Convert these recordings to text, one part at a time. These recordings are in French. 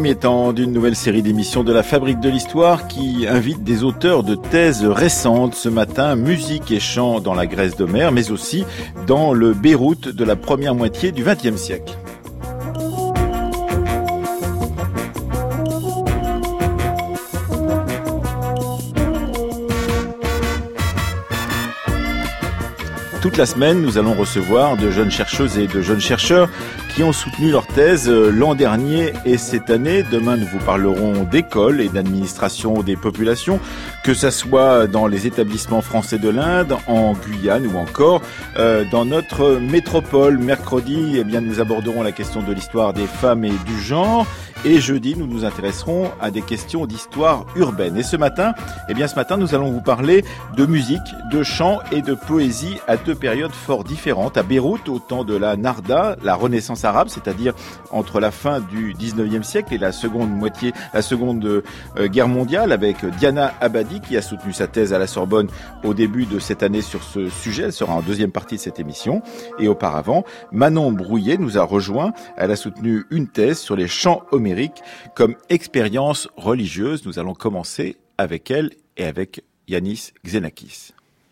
premier temps d'une nouvelle série d'émissions de la Fabrique de l'Histoire qui invite des auteurs de thèses récentes. Ce matin, musique et chant dans la Grèce d'Homère, mais aussi dans le Beyrouth de la première moitié du XXe siècle. Toute la semaine, nous allons recevoir de jeunes chercheuses et de jeunes chercheurs qui ont soutenu leur thèse l'an dernier et cette année. Demain, nous vous parlerons d'école et d'administration des populations, que ça soit dans les établissements français de l'Inde, en Guyane ou encore dans notre métropole. Mercredi, nous aborderons la question de l'histoire des femmes et du genre. Et jeudi, nous nous intéresserons à des questions d'histoire urbaine. Et ce matin, nous allons vous parler de musique, de chant et de poésie à deux périodes fort différentes. À Beyrouth, au temps de la Narda, la Renaissance arabe, c'est-à-dire entre la fin du 19e siècle et la seconde guerre mondiale, avec Diana Abadi qui a soutenu sa thèse à la Sorbonne au début de cette année sur ce sujet. Elle sera en deuxième partie de cette émission. Et auparavant, Manon Brouillet nous a rejoint. Elle a soutenu une thèse sur les chants homériques comme expérience religieuse. Nous allons commencer avec elle et avec Yannis Xenakis.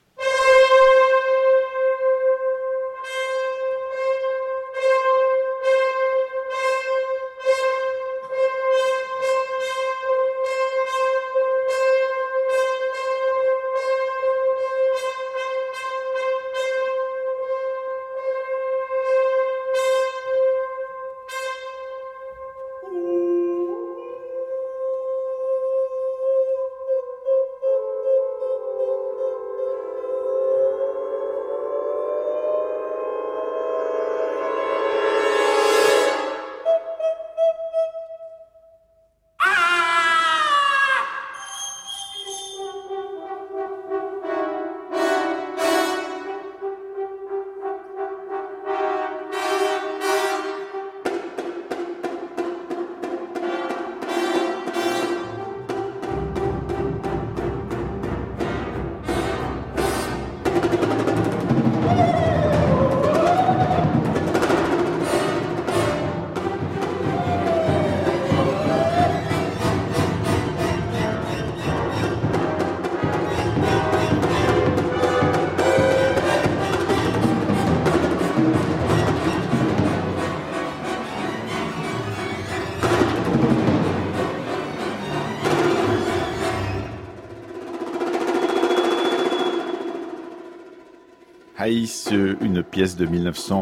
Haïs, une pièce de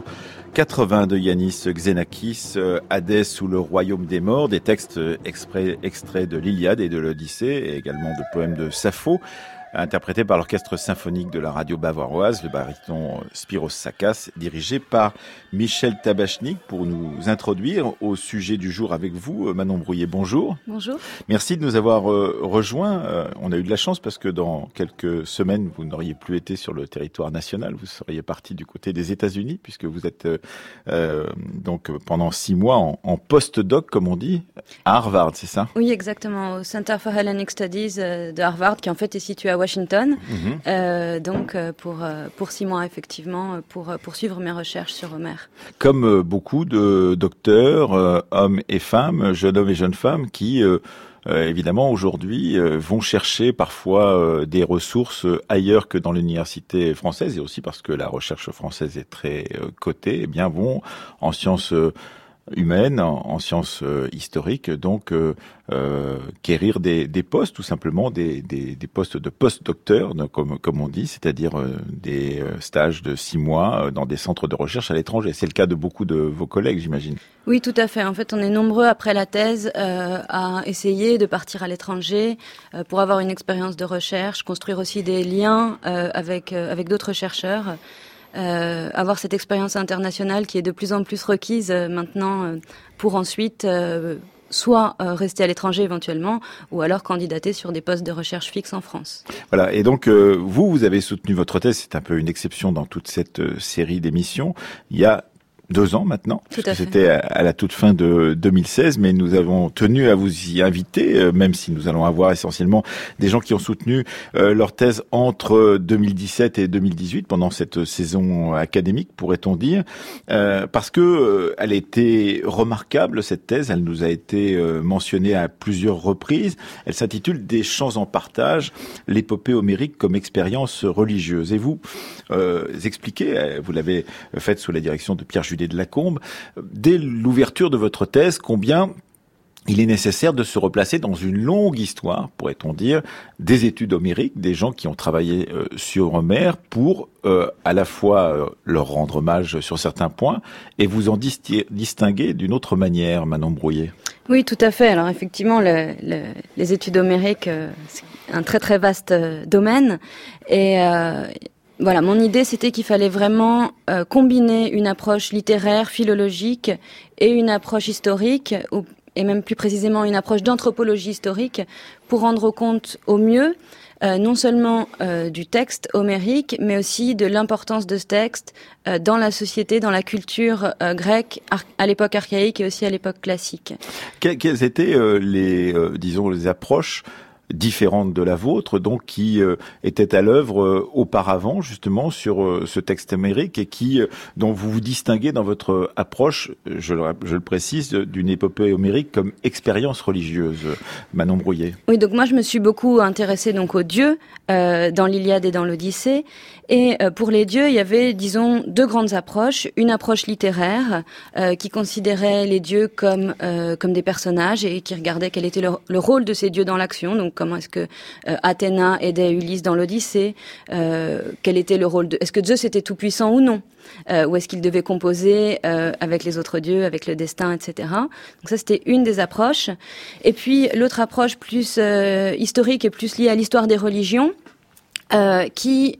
1980 de Yannis Xenakis, Hadès ou le royaume des morts, des textes extraits de l'Iliade et de l'Odyssée, et également de poèmes de Sappho, interprété par l'orchestre symphonique de la radio bavaroise, le baryton Spiros Sakas, dirigé par Michel Tabachnik. Pour nous introduire au sujet du jour avec vous, Manon Brouillet, bonjour. Bonjour. Merci de nous avoir rejoints. On a eu de la chance parce que dans quelques semaines, vous n'auriez plus été sur le territoire national. Vous seriez parti du côté des États-Unis puisque vous êtes donc pendant 6 mois en post-doc, comme on dit, à Harvard, c'est ça? Oui, exactement, au Center for Hellenic Studies de Harvard, qui en fait est situé à Washington, pour 6 mois effectivement, pour poursuivre mes recherches sur Homère. Comme beaucoup de docteurs, hommes et femmes, jeunes hommes et jeunes femmes, qui évidemment aujourd'hui vont chercher parfois des ressources ailleurs que dans l'université française, et aussi parce que la recherche française est très cotée, vont en sciences humaines, en sciences historiques, donc quérir des postes, tout simplement des postes de post-docteur, comme on dit, c'est-à-dire des stages de 6 mois dans des centres de recherche à l'étranger. C'est le cas de beaucoup de vos collègues, j'imagine. Oui, tout à fait. En fait, on est nombreux après la thèse à essayer de partir à l'étranger pour avoir une expérience de recherche, construire aussi des liens avec d'autres chercheurs. Avoir cette expérience internationale qui est de plus en plus requise maintenant pour ensuite soit rester à l'étranger éventuellement, ou alors candidater sur des postes de recherche fixes en France. Voilà, et donc vous avez soutenu votre thèse, c'est un peu une exception dans toute cette série d'émissions. Il y a 2 ans maintenant. Tout à fait. C'était à la toute fin de 2016, mais nous avons tenu à vous y inviter, même si nous allons avoir essentiellement des gens qui ont soutenu leur thèse entre 2017 et 2018, pendant cette saison académique, pourrait-on dire, parce que elle a été remarquable, cette thèse. Elle nous a été mentionnée à plusieurs reprises. Elle s'intitule « Des chants en partage, l'épopée homérique comme expérience religieuse ». Et vous expliquez, vous l'avez faite sous la direction de Pierre Judet de Lacombe, dès l'ouverture de votre thèse, combien il est nécessaire de se replacer dans une longue histoire, pourrait-on dire, des études homériques, des gens qui ont travaillé sur Homère pour à la fois leur rendre hommage sur certains points et vous en distinguer d'une autre manière, Manon Brouillet. Oui, tout à fait. Alors effectivement, les études homériques, c'est un très très vaste domaine et voilà, mon idée, c'était qu'il fallait vraiment combiner une approche littéraire, philologique et une approche historique, et même plus précisément une approche d'anthropologie historique, pour rendre compte au mieux non seulement du texte homérique, mais aussi de l'importance de ce texte dans la société, dans la culture grecque à l'époque archaïque et aussi à l'époque classique. Quelles étaient les approches différentes de la vôtre, donc qui était à l'œuvre auparavant justement sur ce texte homérique et dont vous vous distinguez dans votre approche, je le précise, d'une épopée homérique comme expérience religieuse. Manon Brouillet. Oui, donc moi je me suis beaucoup intéressée donc aux dieux dans l'Iliade et dans l'Odyssée. Et pour les dieux, il y avait, disons, 2 grandes approches. Une approche littéraire qui considérait les dieux comme des personnages et qui regardait quel était le rôle de ces dieux dans l'action. Donc comment est-ce que Athéna aidait Ulysse dans l'Odyssée, quel était le rôle est-ce que Zeus était tout puissant ou non, ou est-ce qu'il devait composer avec les autres dieux, avec le destin, etc. Donc ça c'était une des approches. Et puis l'autre approche plus historique et plus liée à l'histoire des religions, qui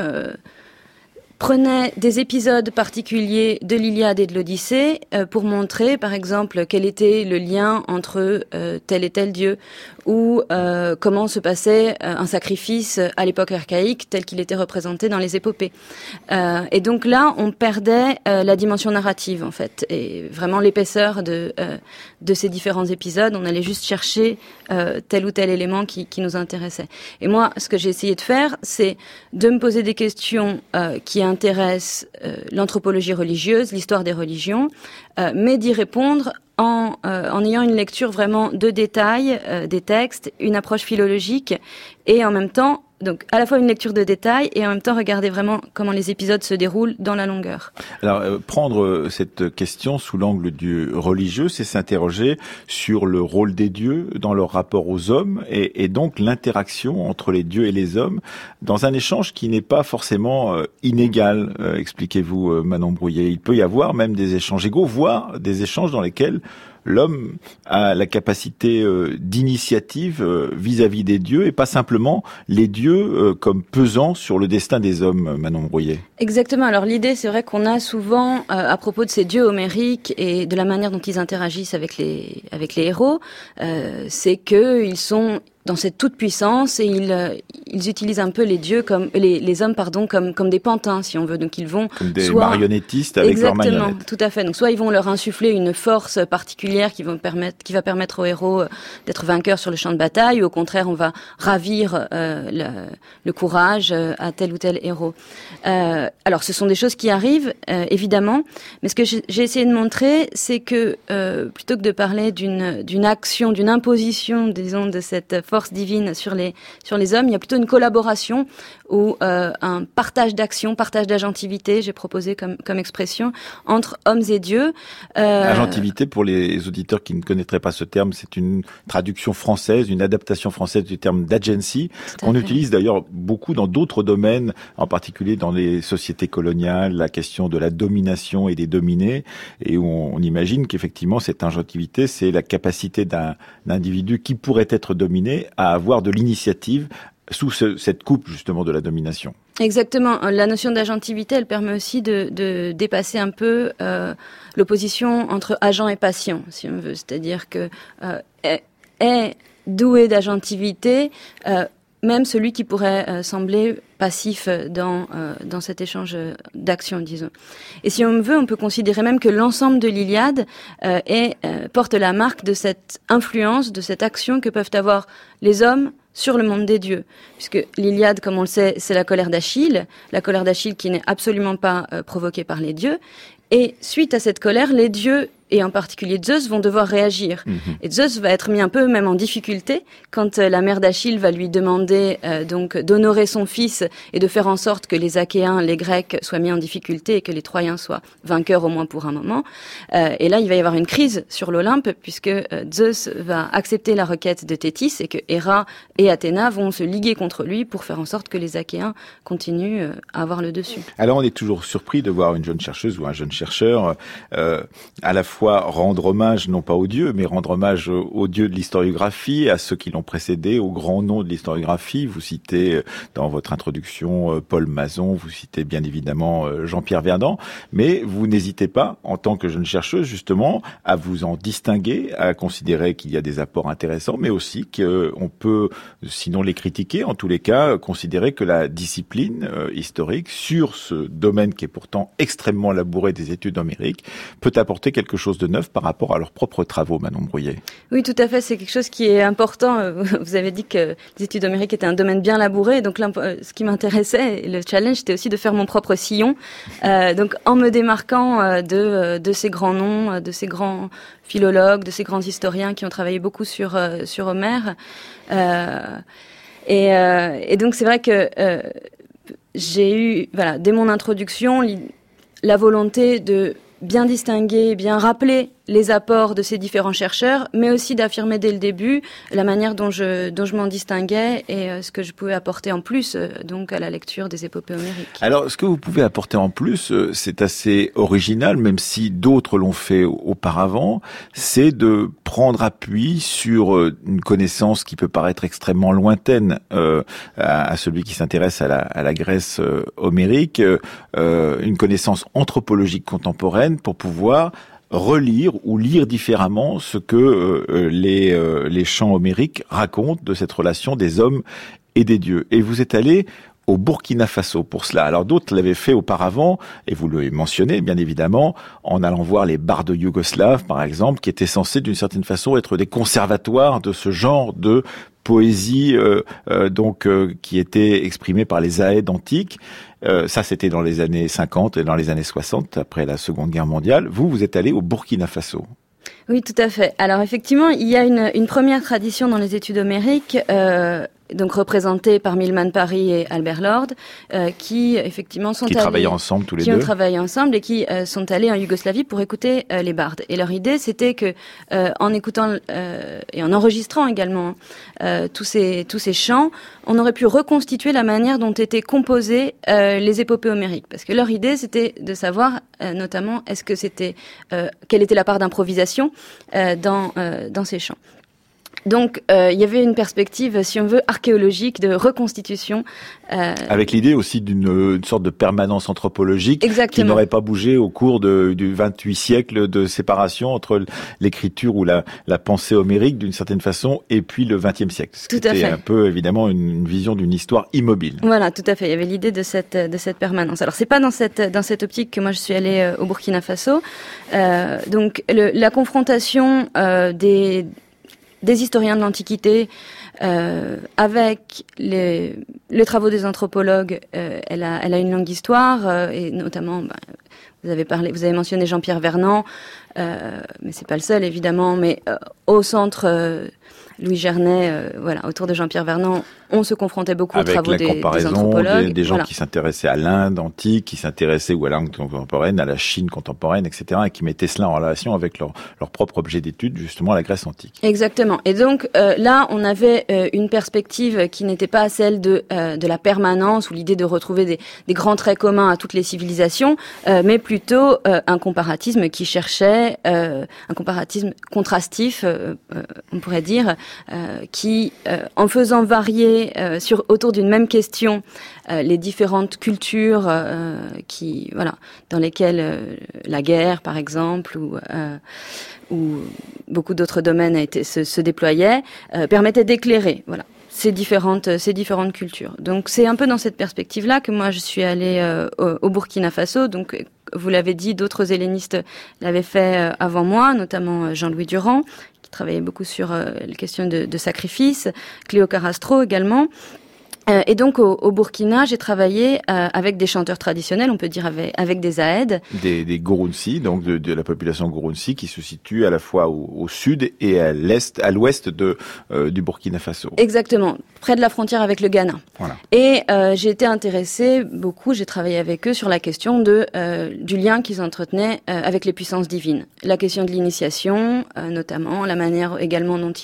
prenait des épisodes particuliers de l'Iliade et de l'Odyssée pour montrer, par exemple, quel était le lien entre tel et tel dieu, ou comment se passait un sacrifice à l'époque archaïque tel qu'il était représenté dans les épopées. Et donc là, on perdait la dimension narrative, en fait, et vraiment l'épaisseur de ces différents épisodes. On allait juste chercher tel ou tel élément qui nous intéressait. Et moi, ce que j'ai essayé de faire, c'est de me poser des questions qui intéressent l'anthropologie religieuse, l'histoire des religions, mais d'y répondre en ayant une lecture vraiment de détail des textes, une approche philologique et en même temps, donc à la fois une lecture de détail et en même temps regarder vraiment comment les épisodes se déroulent dans la longueur. Alors prendre cette question sous l'angle du religieux, c'est s'interroger sur le rôle des dieux dans leur rapport aux hommes et donc l'interaction entre les dieux et les hommes dans un échange qui n'est pas forcément inégal. Expliquez-vous, Manon Brouillet. Il peut y avoir même des échanges égaux, voire des échanges dans lesquels l'homme a la capacité d'initiative vis-à-vis des dieux et pas simplement les dieux comme pesant sur le destin des hommes, Manon Brouillet. Exactement. Alors l'idée, c'est vrai qu'on a souvent, à propos de ces dieux homériques et de la manière dont ils interagissent avec les héros, c'est qu'ils sont dans cette toute puissance et ils utilisent un peu les dieux comme les hommes comme des pantins, si on veut. Donc ils vont comme des marionnettistes avec leurs marionnettes. Exactement, tout à fait. Donc soit ils vont leur insuffler une force particulière qui va permettre aux héros d'être vainqueurs sur le champ de bataille, ou au contraire on va ravir le courage à tel ou tel héros. Alors ce sont des choses qui arrivent évidemment, mais ce que j'ai essayé de montrer, c'est que plutôt que de parler d'une action, d'une imposition, disons, de cette force divine sur les hommes, il y a plutôt une collaboration ou un partage d'action, partage d'agentivité, j'ai proposé comme expression, entre hommes et dieux. Agentivité, pour les auditeurs qui ne connaîtraient pas ce terme, c'est une traduction française, une adaptation française du terme d'agency, qu'on utilise d'ailleurs beaucoup dans d'autres domaines, en particulier dans les sociétés coloniales, la question de la domination et des dominés, et où on imagine qu'effectivement cette agentivité, c'est la capacité d'un individu qui pourrait être dominé à avoir de l'initiative sous cette coupe justement de la domination. Exactement. La notion d'agentivité, elle permet aussi de dépasser un peu l'opposition entre agent et patient, si on veut. C'est-à-dire que est doué d'agentivité, même celui qui pourrait sembler passif dans cet échange d'actions, disons. Et si on veut, on peut considérer même que l'ensemble de l'Iliade porte la marque de cette influence, de cette action que peuvent avoir les hommes sur le monde des dieux. Puisque l'Iliade, comme on le sait, c'est la colère d'Achille qui n'est absolument pas provoquée par les dieux. Et suite à cette colère, les dieux, et en particulier Zeus, vont devoir réagir. Et Zeus va être mis un peu même en difficulté quand la mère d'Achille va lui demander donc d'honorer son fils et de faire en sorte que les Achéens, les Grecs, soient mis en difficulté et que les Troyens soient vainqueurs au moins pour un moment. Et là, il va y avoir une crise sur l'Olympe puisque Zeus va accepter la requête de Thétis et que Héra et Athéna vont se liguer contre lui pour faire en sorte que les Achéens continuent à avoir le dessus. Alors, on est toujours surpris de voir une jeune chercheuse ou un jeune chercheur à la fois rendre hommage, non pas aux dieux, mais rendre hommage aux dieux de l'historiographie, à ceux qui l'ont précédé, aux grands noms de l'historiographie. Vous citez dans votre introduction Paul Mazon, vous citez bien évidemment Jean-Pierre Verdant, mais vous n'hésitez pas, en tant que jeune chercheuse, justement, à vous en distinguer, à considérer qu'il y a des apports intéressants, mais aussi qu'on peut, sinon les critiquer, en tous les cas, considérer que la discipline historique, sur ce domaine qui est pourtant extrêmement labouré des études homériques, peut apporter quelque chose de neuf par rapport à leurs propres travaux, Manon Brouillet. Oui, tout à fait. C'est quelque chose qui est important. Vous avez dit que les études homériques étaient un domaine bien labouré. Donc, ce qui m'intéressait, le challenge, c'était aussi de faire mon propre sillon. Donc, en me démarquant de ces grands noms, de ces grands philologues, de ces grands historiens qui ont travaillé beaucoup sur Homère. Et donc, c'est vrai que j'ai eu, voilà, dès mon introduction, la volonté de bien distinguer, bien rappeler les apports de ces différents chercheurs, mais aussi d'affirmer dès le début la manière dont je m'en distinguais et ce que je pouvais apporter en plus donc à la lecture des épopées homériques. Alors, ce que vous pouvez apporter en plus, c'est assez original, même si d'autres l'ont fait auparavant, c'est de prendre appui sur une connaissance qui peut paraître extrêmement lointaine à celui qui s'intéresse à la Grèce homérique, une connaissance anthropologique contemporaine pour pouvoir relire ou lire différemment ce que les chants homériques racontent de cette relation des hommes et des dieux. Et vous êtes allé au Burkina Faso pour cela. Alors d'autres l'avaient fait auparavant, et vous le mentionnez bien évidemment, en allant voir les bardes yougoslaves par exemple, qui étaient censés d'une certaine façon être des conservatoires de ce genre de poésie qui était exprimée par les Aèdes antiques. Ça, c'était dans les années 50 et dans les années 60, après la Seconde Guerre mondiale. Vous êtes allé au Burkina Faso. Oui, tout à fait. Alors effectivement, il y a une première tradition dans les études homériques, donc représentée par Milman Parry et Albert Lord, qui effectivement travaillaient ensemble tous les deux. Qui ont travaillé ensemble et qui sont allés en Yougoslavie pour écouter les bardes. Et leur idée, c'était que en écoutant et en enregistrant également tous ces chants, on aurait pu reconstituer la manière dont étaient composées les épopées homériques. Parce que leur idée, c'était de savoir notamment quelle était la part d'improvisation dans ces chants. Donc, il y avait une perspective, si on veut, archéologique de reconstitution. Avec l'idée aussi d'une sorte de permanence anthropologique. Exactement. Qui n'aurait pas bougé au cours du 28 siècle de séparation entre l'écriture ou la pensée homérique d'une certaine façon et puis le 20e siècle. Tout à fait. C'était un peu évidemment une vision d'une histoire immobile. Voilà, tout à fait. Il y avait l'idée de cette permanence. Alors, c'est pas dans cette optique que moi je suis allée au Burkina Faso. Donc, la confrontation des historiens de l'Antiquité, avec les travaux des anthropologues, elle a une longue histoire, et notamment, vous avez mentionné Jean-Pierre Vernant, mais c'est pas le seul évidemment, mais au centre Louis Gernet, autour de Jean-Pierre Vernant, on se confrontait beaucoup aux travaux des anthropologues. Des gens qui s'intéressaient à l'Inde antique, qui s'intéressaient ou à l'Inde contemporaine, à la Chine contemporaine, etc., et qui mettaient cela en relation avec leur propre objet d'étude, justement la Grèce antique. Exactement. Et donc là, on avait une perspective qui n'était pas celle de la permanence ou l'idée de retrouver des grands traits communs à toutes les civilisations, mais plutôt un comparatisme qui cherchait un comparatisme contrastif, on pourrait dire, qui, en faisant varier autour d'une même question les différentes cultures dans lesquelles la guerre, par exemple, ou beaucoup d'autres domaines se déployaient, permettait d'éclairer. Voilà. ces différentes cultures. Donc c'est un peu dans cette perspective-là que moi je suis allée au Burkina Faso. Donc vous l'avez dit, d'autres hellénistes l'avaient fait avant moi, notamment Jean-Louis Durand, qui travaillait beaucoup sur les questions de sacrifice, Cléo Carrastro également. Et donc au Burkina, j'ai travaillé avec des chanteurs traditionnels, on peut dire avec des Aèdes. Des Gurunsi, donc de la population Gurunsi, qui se situe à la fois au sud et à l'ouest du Burkina Faso. Exactement, près de la frontière avec le Ghana. Voilà. Et j'ai été intéressée beaucoup, j'ai travaillé avec eux sur la question du lien qu'ils entretenaient avec les puissances divines. La question de l'initiation, notamment, la manière également dont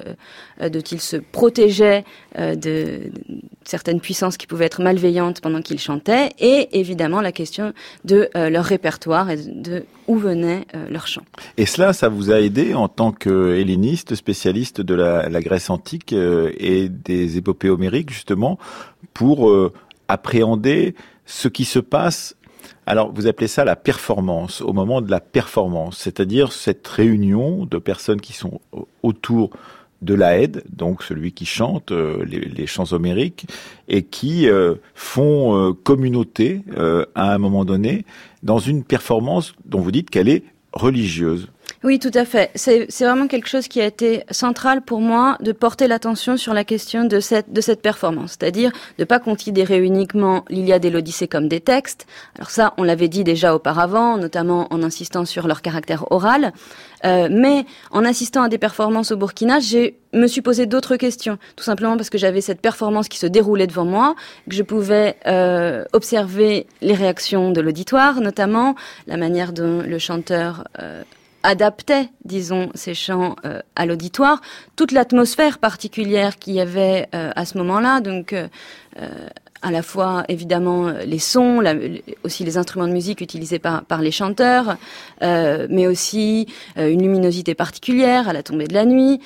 ils se protégeaient de certaines puissances qui pouvaient être malveillantes pendant qu'ils chantaient, et évidemment la question de leur répertoire et de où venaient leurs chants. Et cela, ça vous a aidé en tant qu'helléniste, spécialiste de la Grèce antique et des épopées homériques, justement, pour appréhender ce qui se passe. Alors, vous appelez ça la performance, au moment de la performance, c'est-à-dire cette réunion de personnes qui sont autour de l'Aède, donc celui qui chante les chants homériques, et qui font communauté à un moment donné dans une performance dont vous dites qu'elle est religieuse. Oui, tout à fait. C'est vraiment quelque chose qui a été central pour moi, de porter l'attention sur la question de cette performance, c'est-à-dire de pas considérer uniquement l'Iliade et l'Odyssée comme des textes. Alors ça, on l'avait dit déjà auparavant, notamment en insistant sur leur caractère oral, mais en assistant à des performances au Burkina, me suis posé d'autres questions, tout simplement parce que j'avais cette performance qui se déroulait devant moi, que je pouvais observer les réactions de l'auditoire, notamment la manière dont le chanteur adaptait, disons, ces chants à l'auditoire, toute l'atmosphère particulière qu'il y avait à ce moment-là, donc à la fois évidemment les sons, aussi les instruments de musique utilisés par les chanteurs, mais aussi une luminosité particulière à la tombée de la nuit,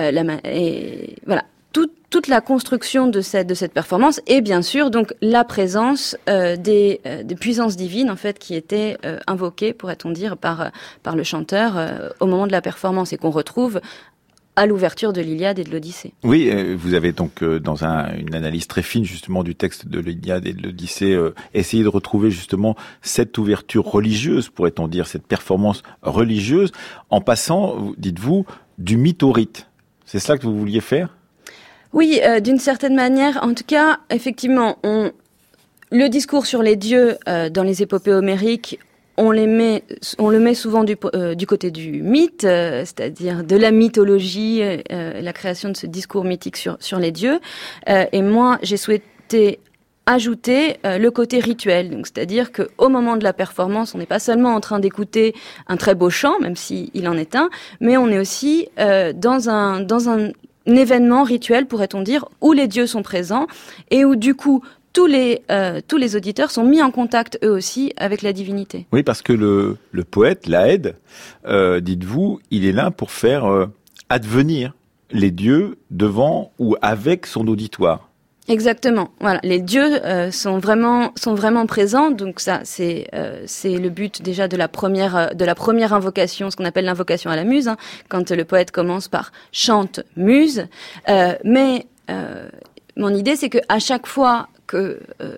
et voilà. Toute la construction de cette performance, et bien sûr donc la présence des puissances divines en fait qui étaient invoquées, pourrait-on dire, par le chanteur au moment de la performance, et qu'on retrouve à l'ouverture de l'Iliade et de l'Odyssée. Oui, vous avez donc dans une analyse très fine justement du texte de l'Iliade et de l'Odyssée essayé de retrouver justement cette ouverture religieuse, pourrait-on dire, cette performance religieuse, en passant, dites-vous, du mythe au rite. C'est cela que vous vouliez faire ? Oui, d'une certaine manière. En tout cas, effectivement, le discours sur les dieux dans les épopées homériques, on le met souvent du côté du mythe, c'est-à-dire de la mythologie, la création de ce discours mythique sur les dieux. Et moi, j'ai souhaité ajouter le côté rituel, donc c'est-à-dire que au moment de la performance, on n'est pas seulement en train d'écouter un très beau chant, même s'il en est un, mais on est aussi dans un événement rituel, pourrait-on dire, où les dieux sont présents et où du coup tous les auditeurs sont mis en contact eux aussi avec la divinité. Oui, parce que le poète, l'Aède, dites-vous, il est là pour faire advenir les dieux devant ou avec son auditoire. Exactement. Voilà, les dieux sont vraiment présents. Donc ça, c'est le but déjà de la première invocation, ce qu'on appelle l'invocation à la muse, hein, quand le poète commence par chante muse. Mais mon idée, c'est que à chaque fois que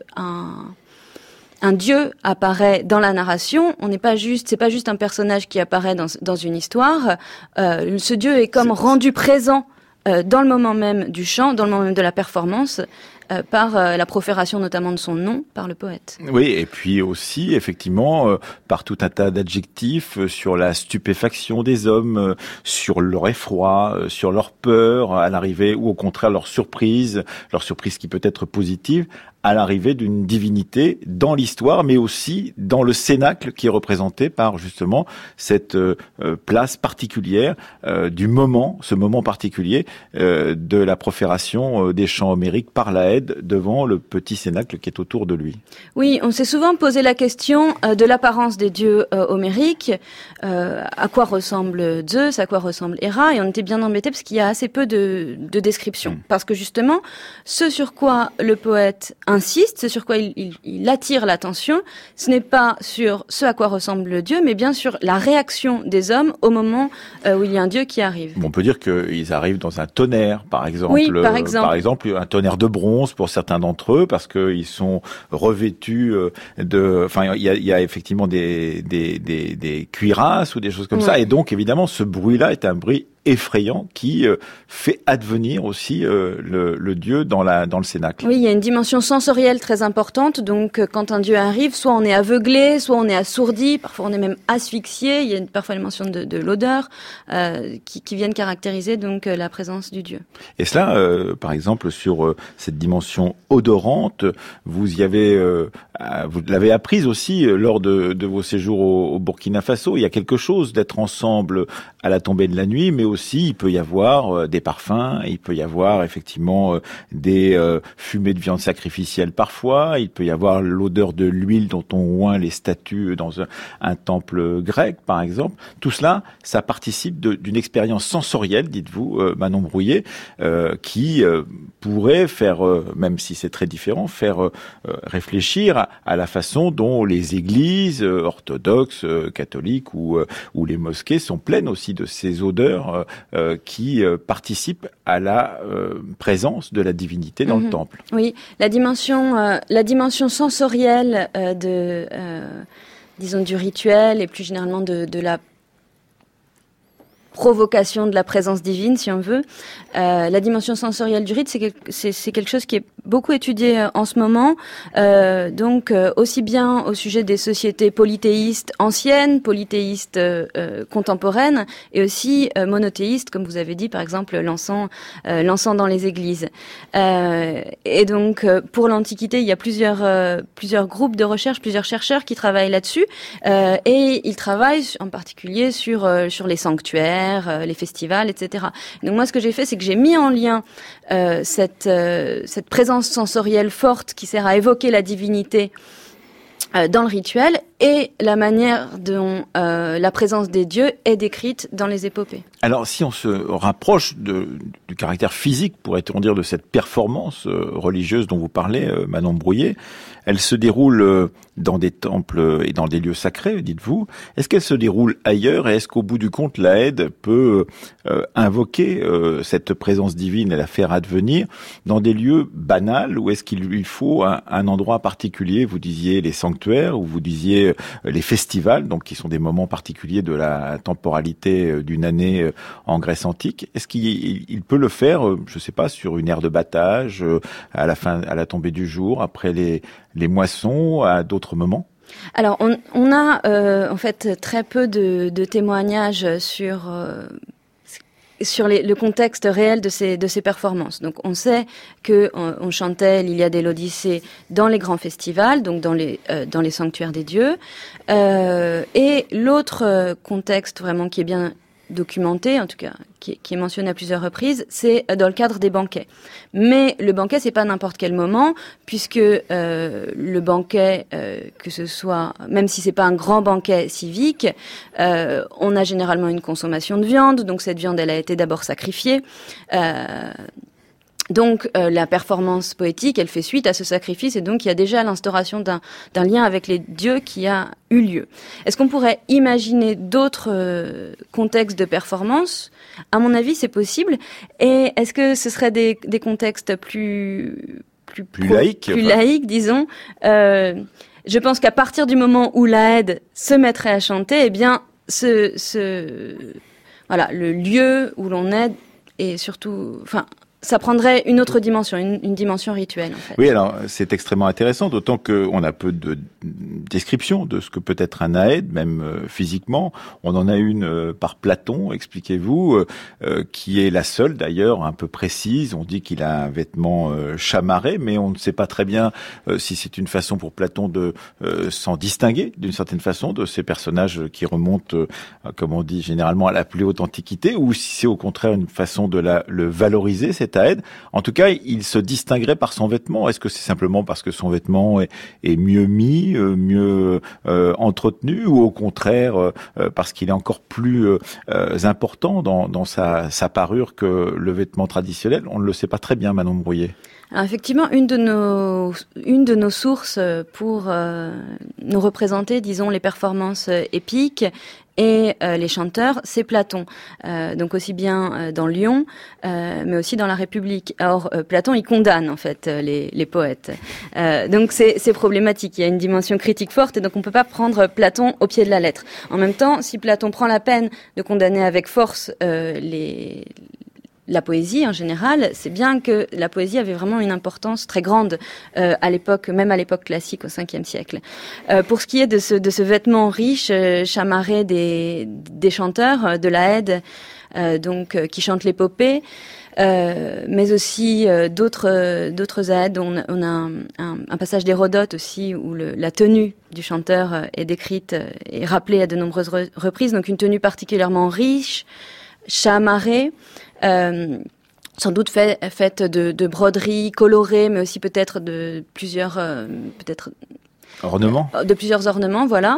un dieu apparaît dans la narration, c'est pas juste un personnage qui apparaît dans une histoire. Ce dieu est comme rendu présent dans le moment même du chant, dans le moment même de la performance, par la profération notamment de son nom par le poète. Oui, et puis aussi, effectivement, par tout un tas d'adjectifs sur la stupéfaction des hommes, sur leur effroi, sur leur peur à l'arrivée, ou au contraire leur surprise qui peut être positive, à l'arrivée d'une divinité dans l'histoire, mais aussi dans le cénacle qui est représenté par justement cette place particulière ce moment particulier de la profération des chants homériques par l'Aède l'aède devant le petit cénacle qui est autour de lui. Oui, on s'est souvent posé la question de l'apparence des dieux homériques, à quoi ressemble Zeus, à quoi ressemble Héra, et on était bien embêtés parce qu'il y a assez peu de descriptions. Parce que justement, ce sur quoi le poète insiste, ce sur quoi il attire l'attention, ce n'est pas sur ce à quoi ressemble le dieu, mais bien sur la réaction des hommes au moment où il y a un dieu qui arrive. On peut dire qu'ils arrivent dans un tonnerre, par exemple. Oui, par exemple. Par exemple, un tonnerre de bronze pour certains d'entre eux, parce qu'ils sont revêtus enfin, il y a effectivement des cuirasses ou des choses comme ça. Et donc, évidemment, ce bruit-là est un bruit effrayant qui fait advenir aussi le dieu dans le cénacle. Oui, il y a une dimension sensorielle très importante. Donc, quand un dieu arrive, soit on est aveuglé, soit on est assourdi, parfois on est même asphyxié. Il y a parfois une mention de l'odeur qui viennent caractériser donc la présence du dieu. Et cela, par exemple, sur cette dimension odorante, vous l'avez apprise aussi lors de vos séjours au Burkina Faso. Il y a quelque chose d'être ensemble à la tombée de la nuit, mais aussi il peut y avoir des parfums, il peut y avoir effectivement des fumées de viande sacrificielle parfois, il peut y avoir l'odeur de l'huile dont on oint les statues dans un temple grec par exemple. Tout cela, ça participe d'une expérience sensorielle, dites-vous, Manon Brouillet, qui pourrait faire, même si c'est très différent, faire réfléchir à la façon dont les églises orthodoxes, catholiques ou les mosquées sont pleines aussi de ces odeurs qui participent à la présence de la divinité dans le temple. Oui, la dimension sensorielle disons du rituel et plus généralement de la provocation de la présence divine, si on veut. La dimension sensorielle du rite, c'est quelque chose qui est beaucoup étudié en ce moment, donc aussi bien au sujet des sociétés polythéistes anciennes, polythéistes contemporaines, et aussi monothéistes, comme vous avez dit, par exemple l'encens dans les églises. Et donc pour l'Antiquité, il y a plusieurs groupes de recherche, plusieurs chercheurs qui travaillent là-dessus, et ils travaillent en particulier sur les sanctuaires, les festivals, etc. Donc moi, ce que j'ai fait, c'est que j'ai mis en lien cette présence sensorielle forte qui sert à évoquer la divinité dans le rituel et la manière dont la présence des dieux est décrite dans les épopées. Alors, si on se rapproche du caractère physique, pourrait-on dire, de cette performance religieuse dont vous parlez, Manon Brouillet, elle se déroule dans des temples et dans des lieux sacrés, dites-vous. Est-ce qu'elle se déroule ailleurs et est-ce qu'au bout du compte, l'aède peut invoquer cette présence divine et la faire advenir dans des lieux banals ou est-ce qu'il lui faut un endroit particulier? Vous disiez les sanctuaires ou vous disiez les festivals, donc qui sont des moments particuliers de la temporalité d'une année en Grèce antique. Est-ce qu'il peut le faire, je ne sais pas, sur une aire de battage, à la tombée du jour, après les moissons, à d'autres moments? Alors, on a en fait très peu de témoignages sur le contexte réel de ces performances. Donc, on sait que on chantait l'Iliade et l'Odyssée dans les grands festivals, donc dans les sanctuaires des dieux. Et l'autre contexte vraiment qui est bien documenté, en tout cas qui est mentionné à plusieurs reprises, c'est dans le cadre des banquets. Mais le banquet, c'est pas n'importe quel moment, puisque le banquet, que ce soit, même si c'est pas un grand banquet civique, on a généralement une consommation de viande, donc cette viande, elle a été d'abord sacrifiée. Donc la performance poétique, elle fait suite à ce sacrifice et donc il y a déjà l'instauration d'un lien avec les dieux qui a eu lieu. Est-ce qu'on pourrait imaginer d'autres contextes de performance? À mon avis, c'est possible. Et est-ce que ce serait des contextes plus laïques, disons? Je pense qu'à partir du moment où l'aède se mettrait à chanter, eh bien, voilà, le lieu où l'on est et surtout, enfin, ça prendrait une autre dimension, une dimension rituelle, en fait. Oui, alors, c'est extrêmement intéressant, d'autant qu'on a peu de description de ce que peut être un aède, même physiquement. On en a une par Platon, expliquez-vous, qui est la seule, d'ailleurs, un peu précise. On dit qu'il a un vêtement chamarré, mais on ne sait pas très bien si c'est une façon pour Platon de s'en distinguer, d'une certaine façon, de ces personnages qui remontent, comme on dit généralement, à la plus haute antiquité, ou si c'est au contraire une façon de le valoriser, cet cet aède. En tout cas, il se distinguerait par son vêtement. Est-ce que c'est simplement parce que son vêtement est mieux mis, mieux entretenu, ou au contraire parce qu'il est encore plus important dans sa parure que le vêtement traditionnel? On ne le sait pas très bien, Manon Brouillet. Alors effectivement, une de nos sources pour nous représenter, disons, les performances épiques et les chanteurs, c'est Platon. Donc aussi bien dans Lion, mais aussi dans la République. Or, Platon, il condamne en fait les poètes. Donc c'est problématique. Il y a une dimension critique forte, et donc on peut pas prendre Platon au pied de la lettre. En même temps, si Platon prend la peine de condamner avec force la poésie en général, c'est bien que la poésie avait vraiment une importance très grande à l'époque, même à l'époque classique, au 5e siècle. Pour ce qui est de ce vêtement riche, chamarré des chanteurs de la Haide, qui chantent l'épopée, mais aussi d'autres Aèdes. On a un passage d'Hérodote aussi où la tenue du chanteur est décrite et rappelée à de nombreuses reprises. Donc une tenue particulièrement riche, chamarrée, sans doute faite de broderies colorées, mais aussi peut-être de plusieurs ornements. De plusieurs ornements, voilà.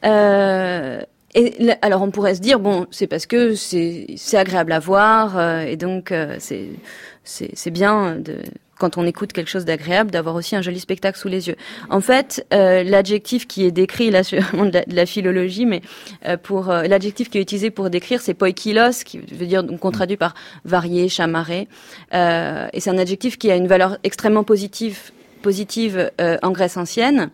Alors on pourrait se dire c'est parce que c'est agréable à voir et donc c'est bien quand on écoute quelque chose d'agréable, d'avoir aussi un joli spectacle sous les yeux. En fait, l'adjectif qui est décrit, là, c'est vraiment de la philologie, mais l'adjectif qui est utilisé pour décrire, c'est poikilos, qui veut dire, donc, qu'on traduit par varié, chamarré. Et c'est un adjectif qui a une valeur extrêmement positive en Grèce ancienne.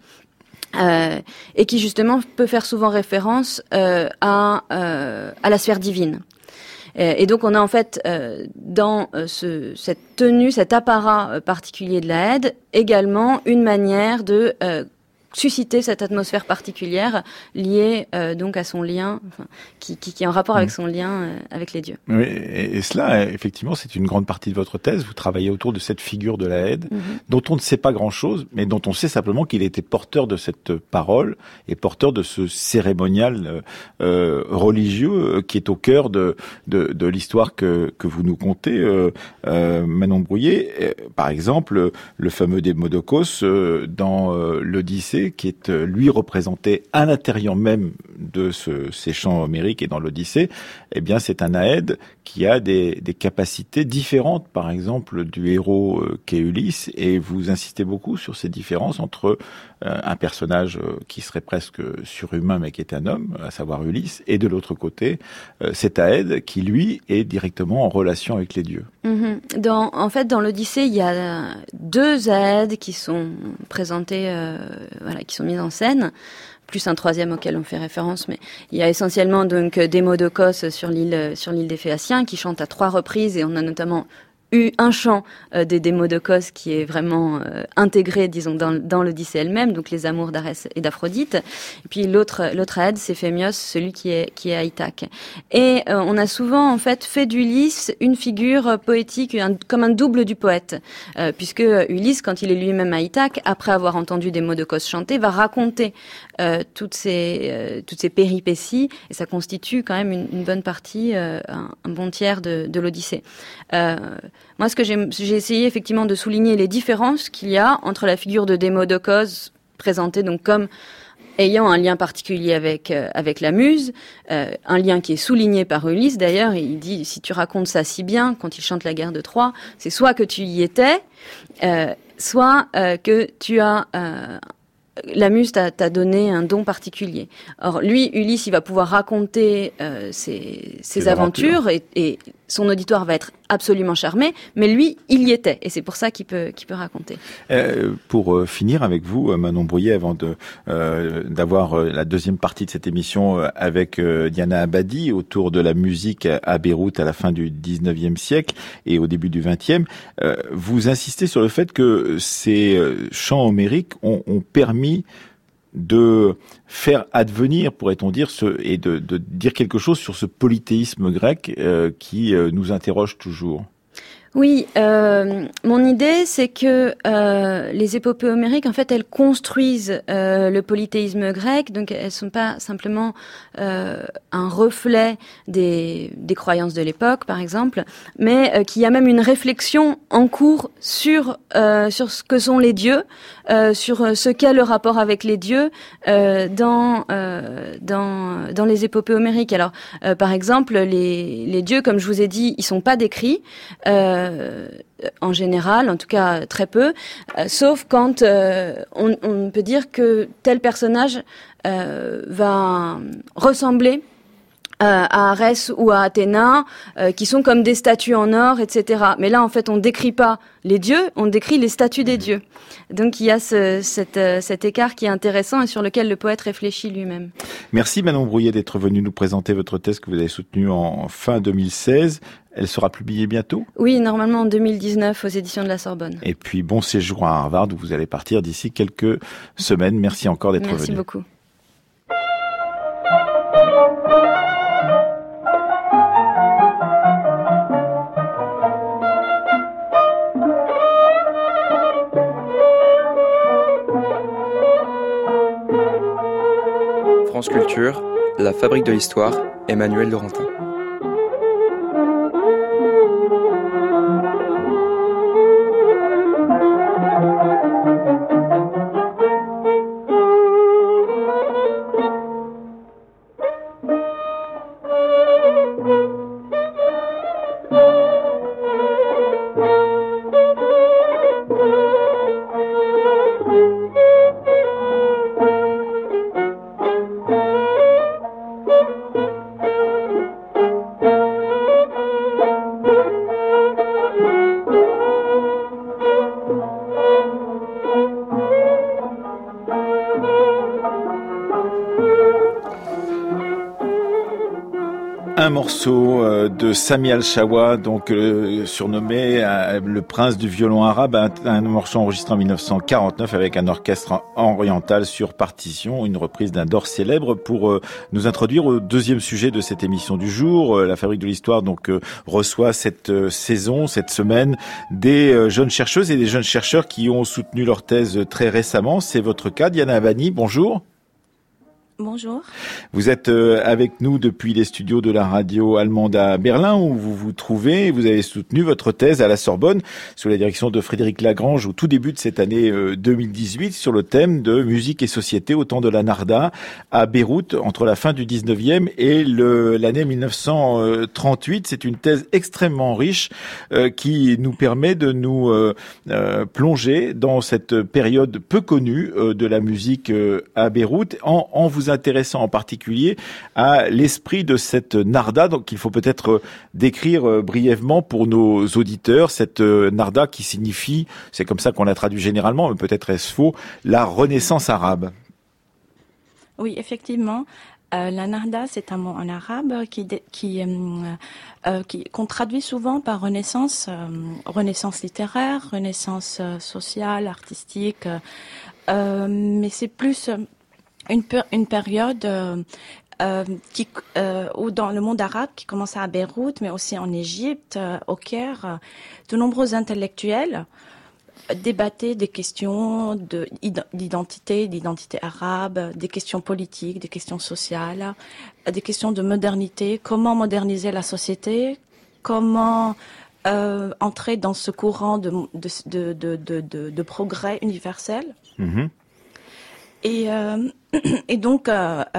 Et qui justement peut faire souvent référence à la sphère divine. Et donc on a en fait dans cette tenue, cet apparat particulier de la Haide, également une manière de susciter cette atmosphère particulière liée donc à son lien, qui est en rapport avec son lien avec les dieux. Oui, et cela, effectivement, c'est une grande partie de votre thèse. Vous travaillez autour de cette figure de la Haide, dont on ne sait pas grand-chose, mais dont on sait simplement qu'il était porteur de cette parole et porteur de ce cérémonial religieux qui est au cœur de l'histoire que vous nous contez, Manon Brouillet. Par exemple, le fameux Démodocos dans l'Odyssée, qui est lui représenté à l'intérieur même de ces chants homériques et dans l'Odyssée, eh bien c'est un Aède qui a des capacités différentes, par exemple du héros qu'est Ulysse, et vous insistez beaucoup sur ces différences entre un personnage qui serait presque surhumain mais qui est un homme, à savoir Ulysse, et de l'autre côté cet Aède qui lui est directement en relation avec les dieux. En fait, dans l'Odyssée, il y a deux Aèdes qui sont présentés, qui sont mises en scène, plus un troisième auquel on fait référence, mais il y a essentiellement donc Démodocos sur l'île des Phéaciens qui chante à 3 reprises, et on a notamment eu un chant des Démodocos qui est vraiment intégré, disons, dans l'Odyssée elle-même, donc les amours d'Arès et d'Aphrodite. Et puis l'autre Aède, c'est Phemios, celui qui est à Ithaque. Et on a souvent en fait fait d'Ulysse une figure poétique, comme un double du poète, puisque Ulysse, quand il est lui-même à Ithaque, après avoir entendu Démodocos chanter, va raconter toutes ces péripéties, et ça constitue quand même une bonne partie, un bon tiers de l'Odyssée. Moi, ce que j'ai essayé effectivement de souligner les différences qu'il y a entre la figure de Démodocos, présentée donc comme ayant un lien particulier avec la muse, un lien qui est souligné par Ulysse d'ailleurs. Il dit, si tu racontes ça si bien quand il chante la guerre de Troie, c'est soit que tu y étais, soit que tu as la muse t'a donné un don particulier. Or, lui, Ulysse, il va pouvoir raconter ses aventures et son auditoire va être absolument charmé, mais lui, il y était, et c'est pour ça qu'il peut raconter. Pour finir avec vous, Manon Brouillet, avant d'avoir la deuxième partie de cette émission avec Diana Abadi autour de la musique à Beyrouth à la fin du 19e siècle et au début du 20e, vous insistez sur le fait que ces chants homériques ont permis de faire advenir, pourrait-on dire, et de dire quelque chose sur ce polythéisme grec qui nous interroge toujours. Oui, mon idée, c'est que les épopées homériques, en fait, elles construisent le polythéisme grec, donc elles sont pas simplement un reflet des croyances de l'époque, par exemple, mais qu'il y a même une réflexion en cours sur ce que sont les dieux, sur ce qu'est le rapport avec les dieux dans les épopées homériques. Alors, par exemple, les dieux, comme je vous ai dit, ils sont pas décrits. En général, en tout cas très peu, sauf quand on peut dire que tel personnage va ressembler à Arès ou à Athéna, qui sont comme des statues en or, etc. Mais là, en fait, on décrit pas les dieux, on décrit les statues des dieux. Donc, il y a cet écart qui est intéressant et sur lequel le poète réfléchit lui-même. Merci Manon Brouillet d'être venue nous présenter votre thèse que vous avez soutenue en fin 2016. Elle sera publiée bientôt ? Oui, normalement en 2019 aux éditions de la Sorbonne. Et puis, bon séjour à Harvard où vous allez partir d'ici quelques semaines. Merci encore d'être venu. Merci beaucoup. France Culture, la fabrique de l'histoire, Emmanuel Laurentin. Un morceau de Sami Al-Chawa, donc surnommé le prince du violon arabe, un morceau enregistré en 1949 avec un orchestre oriental sur partition, une reprise d'un d'or célèbre pour nous introduire au deuxième sujet de cette émission du jour. La fabrique de l'histoire donc reçoit cette saison, cette semaine, des jeunes chercheuses et des jeunes chercheurs qui ont soutenu leur thèse très récemment. C'est votre cas, Diana Avani, bonjour. Bonjour. Vous êtes avec nous depuis les studios de la radio allemande à Berlin où vous vous trouvez. Vous avez soutenu votre thèse à la Sorbonne sous la direction de Frédéric Lagrange au tout début de cette année 2018 sur le thème de musique et société au temps de la Narda à Beyrouth entre la fin du 19e et l'année 1938. C'est une thèse extrêmement riche qui nous permet de nous plonger dans cette période peu connue de la musique à Beyrouth en vous intéressant en particulier à l'esprit de cette Narda, donc il faut peut-être décrire brièvement pour nos auditeurs cette Narda qui signifie, c'est comme ça qu'on la traduit généralement, mais peut-être est-ce faux, la Renaissance arabe. Oui, effectivement. La Narda, c'est un mot en arabe qu'on traduit souvent par renaissance, renaissance littéraire, renaissance sociale, artistique, mais c'est plus une période où dans le monde arabe qui commençait à Beyrouth, mais aussi en Égypte, au Caire, de nombreux intellectuels débattaient des questions d'identité arabe, des questions politiques, des questions sociales, des questions de modernité, comment moderniser la société, comment entrer dans ce courant de progrès universel. Mm-hmm. Et donc,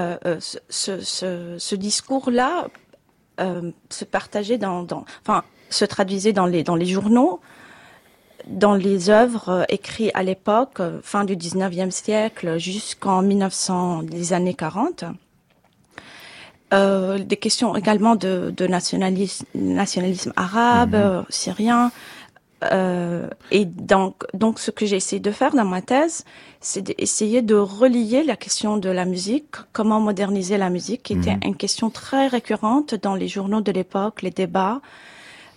ce discours-là se partageait se traduisait dans les journaux, dans les œuvres écrites à l'époque, fin du 19e siècle jusqu'en les années 40. Des questions également de nationalisme arabe, syrien. Et donc ce que j'ai essayé de faire dans ma thèse, c'est d'essayer de relier la question de la musique, comment moderniser la musique, qui était une question très récurrente dans les journaux de l'époque, les débats,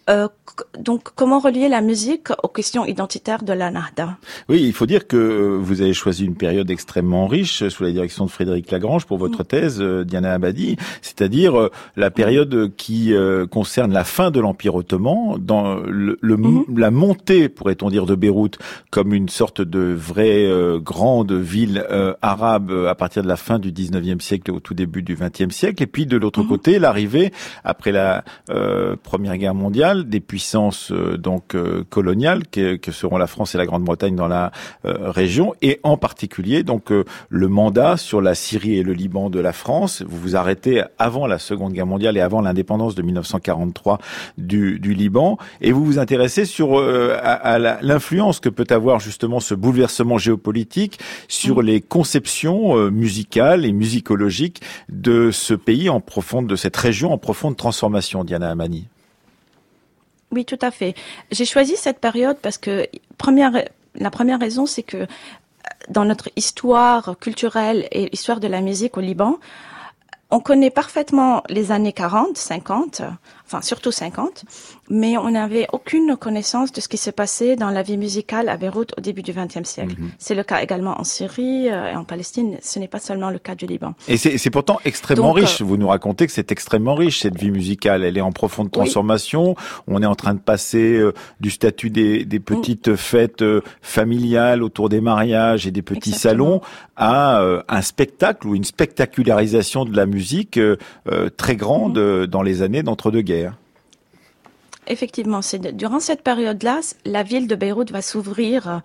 Donc, comment relier la musique aux questions identitaires de la Nahda? Oui, il faut dire que vous avez choisi une période extrêmement riche sous la direction de Frédéric Lagrange pour votre thèse, Diana Abadi, c'est-à-dire la période qui concerne la fin de l'Empire ottoman, dans la montée, pourrait-on dire, de Beyrouth comme une sorte de vraie grande ville arabe à partir de la fin du 19e siècle au tout début du 20e siècle, et puis de l'autre côté, l'arrivée, après la Première Guerre mondiale, des puissances coloniales que seront la France et la Grande-Bretagne dans la région, et en particulier donc le mandat sur la Syrie et le Liban de la France. Vous vous arrêtez avant la Seconde Guerre mondiale et avant l'indépendance de 1943 du Liban, et vous vous intéressez sur à l'influence que peut avoir justement ce bouleversement géopolitique sur les conceptions musicales et musicologiques de ce pays de cette région en profonde transformation, Diana Amani. Oui, tout à fait. J'ai choisi cette période parce que la première raison, c'est que dans notre histoire culturelle et histoire de la musique au Liban, on connaît parfaitement les années 40, 50, enfin surtout 50, mais on n'avait aucune connaissance de ce qui se passait dans la vie musicale à Beyrouth au début du XXe siècle. C'est le cas également en Syrie et en Palestine. Ce n'est pas seulement le cas du Liban. Et c'est pourtant extrêmement riche. Vous nous racontez que c'est extrêmement riche, cette vie musicale. Elle est en profonde transformation. Oui. On est en train de passer du statut des petites fêtes familiales autour des mariages et des petits salons à un spectacle ou une spectacularisation de la musique très grande dans les années d'entre-deux-guerres. Effectivement, durant cette période-là, la ville de Beyrouth va s'ouvrir,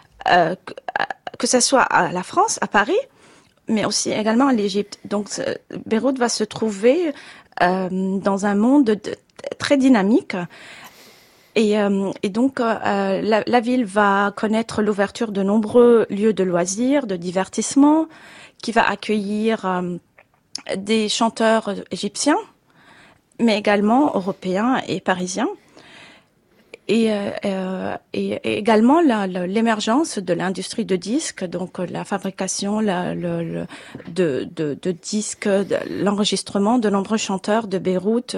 que ce soit à la France, à Paris, mais aussi également à l'Égypte. Donc, Beyrouth va se trouver dans un monde très dynamique. Et donc, la ville va connaître l'ouverture de nombreux lieux de loisirs, de divertissement, qui va accueillir des chanteurs égyptiens, mais également européens et parisiens. Et également l'émergence de l'industrie de disques, donc la fabrication de disques, l'enregistrement de nombreux chanteurs de Beyrouth,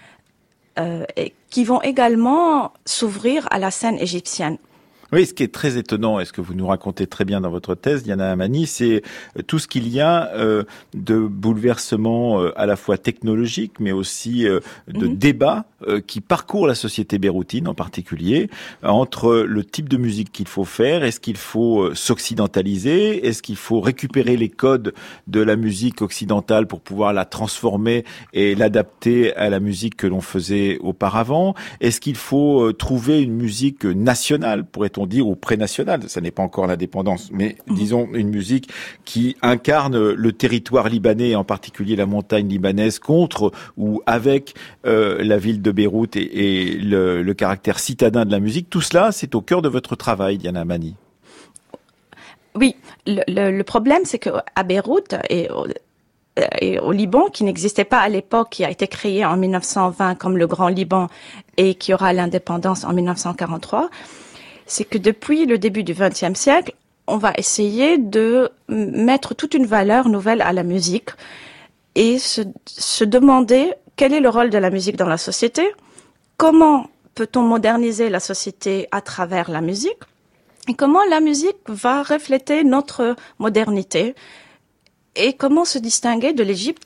qui vont également s'ouvrir à la scène égyptienne. Oui, ce qui est très étonnant, et ce que vous nous racontez très bien dans votre thèse, Diana Amani, c'est tout ce qu'il y a de bouleversements à la fois technologiques, mais aussi de débats qui parcourent la société beyrouthine en particulier, entre le type de musique qu'il faut faire, est-ce qu'il faut s'occidentaliser, est-ce qu'il faut récupérer les codes de la musique occidentale pour pouvoir la transformer et l'adapter à la musique que l'on faisait auparavant, est-ce qu'il faut trouver une musique nationale, pourrait-on dire, ou pré-nationale, ça n'est pas encore l'indépendance, mais disons une musique qui incarne le territoire libanais, en particulier la montagne libanaise, contre ou avec la ville de Beyrouth et le caractère citadin de la musique. Tout cela, c'est au cœur de votre travail, Diana Amani. Oui, le problème, c'est qu'à Beyrouth et au Liban, qui n'existait pas à l'époque, qui a été créé en 1920 comme le Grand Liban et qui aura l'indépendance en 1943, c'est que depuis le début du XXe siècle, on va essayer de mettre toute une valeur nouvelle à la musique et se demander quel est le rôle de la musique dans la société, comment peut-on moderniser la société à travers la musique, et comment la musique va refléter notre modernité, et comment se distinguer de l'Égypte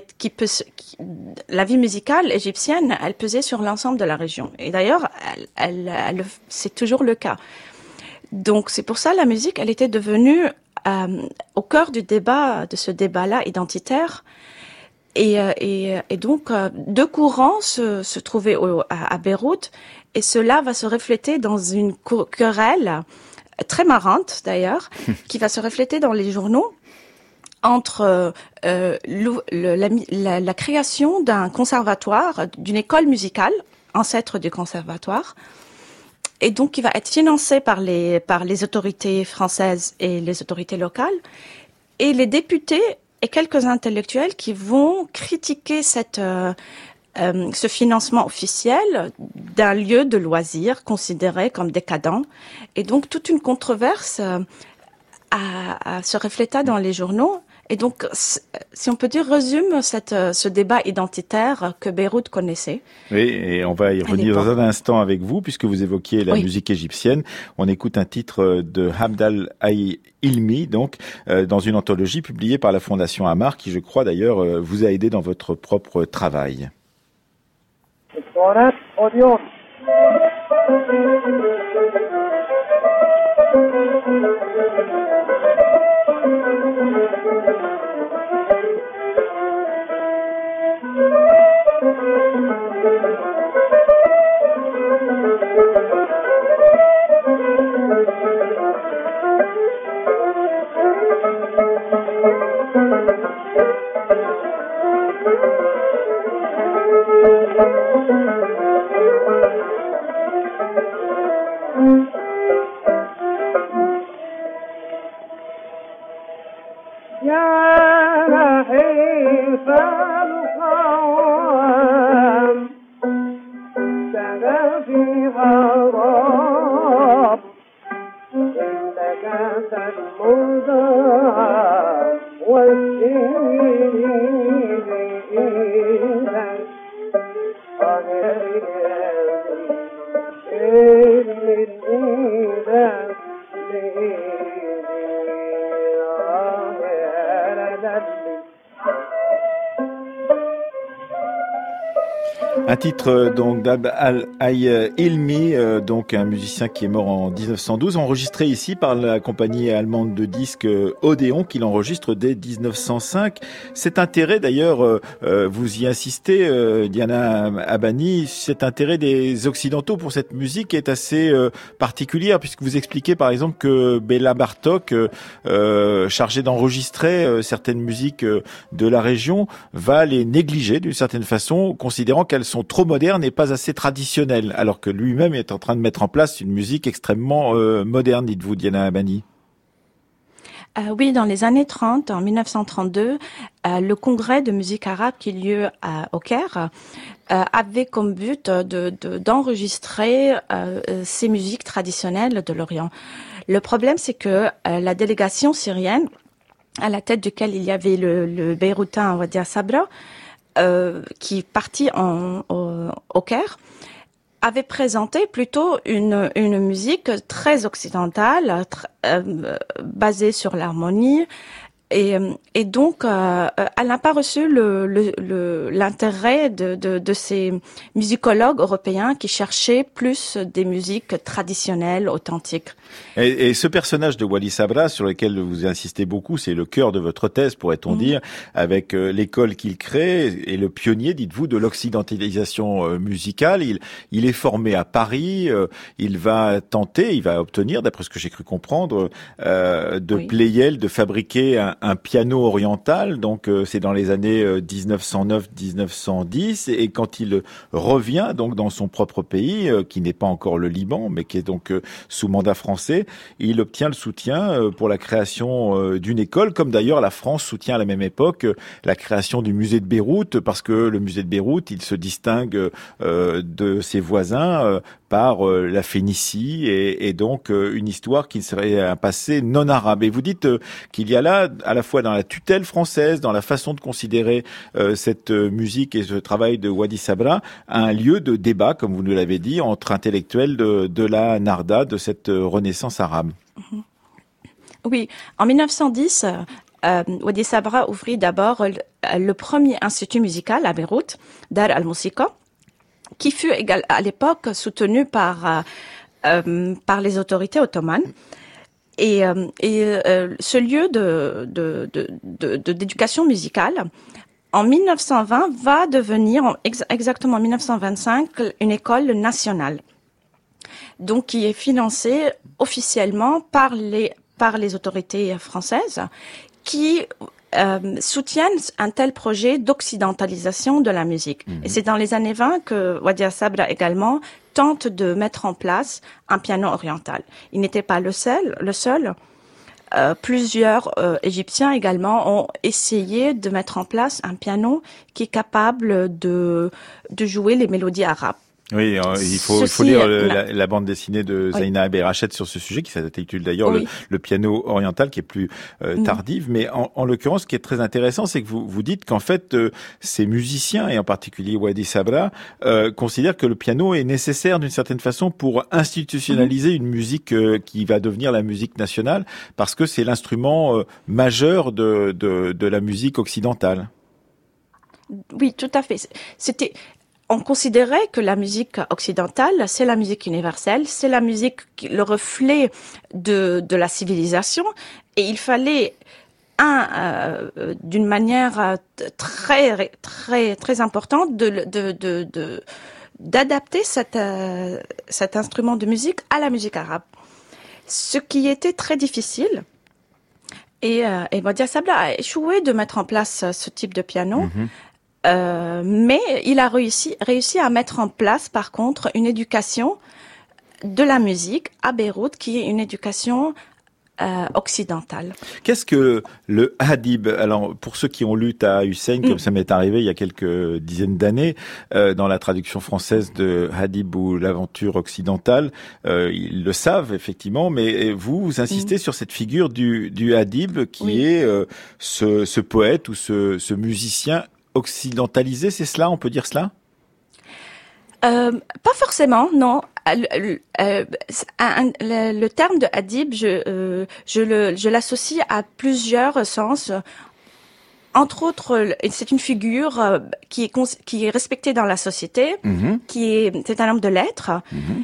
la vie musicale égyptienne, elle pesait sur l'ensemble de la région. Et d'ailleurs, c'est toujours le cas. Donc, c'est pour ça la musique, elle était devenue au cœur de ce débat-là identitaire. Et donc, deux courants se trouvaient à Beyrouth, et cela va se refléter dans une querelle très marrante, d'ailleurs, qui va se refléter dans les journaux, entre la création d'un conservatoire, d'une école musicale, ancêtre du conservatoire, et donc qui va être financé par les autorités françaises et les autorités locales, et les députés et quelques intellectuels qui vont critiquer ce financement officiel d'un lieu de loisirs considéré comme décadent, et donc toute une controverse se refléta dans les journaux. Et donc, si on peut dire, résume ce débat identitaire que Beyrouth connaissait. Oui, et on va y revenir dans un instant avec vous, puisque vous évoquiez la musique égyptienne. On écoute un titre de Hamdal Ilmi, donc, dans une anthologie publiée par la Fondation Amar, qui, je crois d'ailleurs, vous a aidé dans votre propre travail. Un titre donc d'Abd al-Ilmi, donc un musicien qui est mort en 1912, enregistré ici par la compagnie allemande de disques Odéon, qu'il enregistre dès 1905. Cet intérêt d'ailleurs, vous y insistez, Diana Abani, cet intérêt des Occidentaux pour cette musique est assez particulière, puisque vous expliquez par exemple que Béla Bartók, chargé d'enregistrer certaines musiques de la région, va les négliger d'une certaine façon, considérant qu'elles sont trop modernes et pas assez traditionnelles, alors que lui-même est en train de mettre en place une musique extrêmement moderne, dites-vous, Diana Abani. Oui, dans les années 30, en 1932, le congrès de musique arabe qui a lieu au Caire avait comme but d'enregistrer ces musiques traditionnelles de l'Orient. Le problème, c'est que la délégation syrienne, à la tête duquel il y avait le Beyroutain Wadi Sabra, qui partit au Caire, avait présenté plutôt une musique très occidentale, basée sur l'harmonie, et donc elle n'a pas reçu l'intérêt de ces musicologues européens qui cherchaient plus des musiques traditionnelles, authentiques. Et ce personnage de Wali Sabra, sur lequel vous insistez beaucoup, c'est le cœur de votre thèse, pourrait-on dire, avec l'école qu'il crée, et le pionnier, dites-vous, de l'occidentalisation musicale. Il est formé à Paris, il va obtenir, d'après ce que j'ai cru comprendre, de Pleyel, de fabriquer un piano oriental, donc c'est dans les années 1909-1910, et quand il revient donc dans son propre pays, qui n'est pas encore le Liban, mais qui est donc sous mandat français, il obtient le soutien pour la création d'une école, comme d'ailleurs la France soutient à la même époque la création du musée de Beyrouth, parce que le musée de Beyrouth, il se distingue de ses voisins par la Phénicie et donc une histoire qui serait un passé non arabe. Et vous dites qu'il y a là, à la fois dans la tutelle française, dans la façon de considérer cette musique et ce travail de Wadi Sabra, un lieu de débat, comme vous nous l'avez dit, entre intellectuels de la Narda, de cette renaissance arabe. Oui, en 1910, Wadi Sabra ouvrit d'abord le premier institut musical à Beyrouth, Dar al-Musiqa, qui fut à l'époque soutenu par les autorités ottomanes. Et ce lieu d'éducation musicale, en 1920, va devenir, exactement en 1925, une école nationale. Donc, qui est financée officiellement par les autorités françaises, qui soutiennent un tel projet d'occidentalisation de la musique. Et c'est dans les années 20 que Wadi Sabra également tente de mettre en place un piano oriental. Il n'était pas le seul. Plusieurs Égyptiens également ont essayé de mettre en place un piano qui est capable de jouer les mélodies arabes. Oui, il faut lire la bande dessinée de Zaina Berachet sur ce sujet, qui s'intitule d'ailleurs le piano oriental, qui est plus tardive. Mais en l'occurrence, ce qui est très intéressant, c'est que vous dites qu'en fait, ces musiciens, et en particulier Wadi Sabra, considèrent que le piano est nécessaire d'une certaine façon pour institutionnaliser une musique qui va devenir la musique nationale, parce que c'est l'instrument majeur de la musique occidentale. Oui, tout à fait. On considérait que la musique occidentale, c'est la musique universelle, c'est la musique, le reflet de la civilisation, et il fallait d'une manière très très très importante d'adapter cet instrument de musique à la musique arabe, ce qui était très difficile. Et Wadi Sabra a échoué de mettre en place ce type de piano. Mais il a réussi à mettre en place, par contre, une éducation de la musique à Beyrouth, qui est une éducation occidentale. Qu'est-ce que le hadib? Alors, pour ceux qui ont lu Taha Hussein, comme ça m'est arrivé il y a quelques dizaines d'années, dans la traduction française de Hadib ou l'aventure occidentale, ils le savent effectivement, mais vous insistez sur cette figure du hadib qui est ce poète ou ce musicien occidentalisé, c'est cela, on peut dire cela? Pas forcément, non. Le terme de hadib, je l'associe à plusieurs sens. Entre autres, c'est une figure qui est respectée dans la société, c'est un homme de lettres,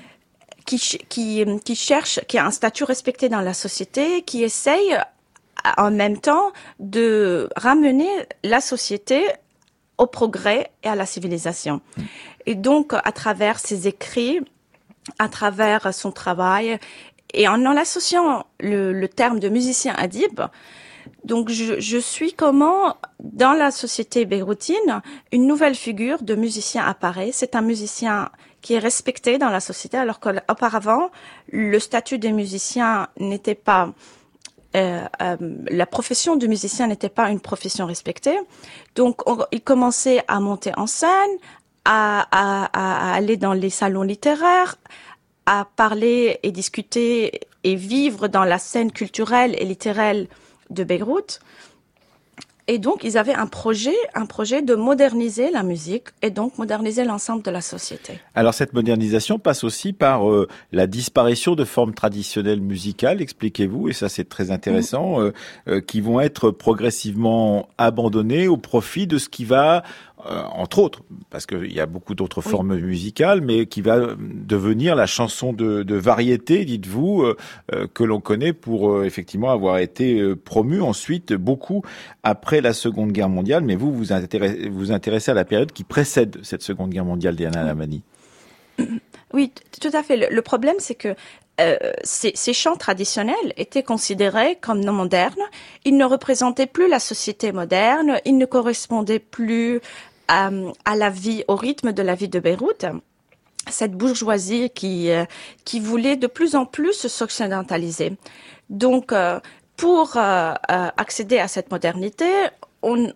qui cherche, qui a un statut respecté dans la société, qui essaye en même temps de ramener la société au progrès et à la civilisation. Et donc, à travers ses écrits, à travers son travail, et en l'associant le terme de musicien hadib, donc je suis comment, dans la société beyroutine, une nouvelle figure de musicien apparaît. C'est un musicien qui est respecté dans la société, alors qu'auparavant, le statut des musiciens n'était pas... la profession de musicien n'était pas une profession respectée. Donc, il commençait à monter en scène, à aller dans les salons littéraires, à parler et discuter et vivre dans la scène culturelle et littéraire de Beyrouth. Et donc, ils avaient un projet de moderniser la musique et donc moderniser l'ensemble de la société. Alors, cette modernisation passe aussi par la disparition de formes traditionnelles musicales, expliquez-vous, et ça c'est très intéressant, qui vont être progressivement abandonnées au profit de ce qui va, entre autres, parce qu'il y a beaucoup d'autres formes musicales, mais qui va devenir la chanson de variété, dites-vous, que l'on connaît pour effectivement avoir été promue ensuite beaucoup après la Seconde Guerre mondiale. Mais vous intéressez à la période qui précède cette Seconde Guerre mondiale, Diana Lamani. Oui, tout à fait. Le problème, c'est que ces chants traditionnels étaient considérés comme non modernes. Ils ne représentaient plus la société moderne. Ils ne correspondaient plus à la vie, au rythme de la vie de Beyrouth. Cette bourgeoisie qui voulait de plus en plus s'occidentaliser. Donc, pour accéder à cette modernité, il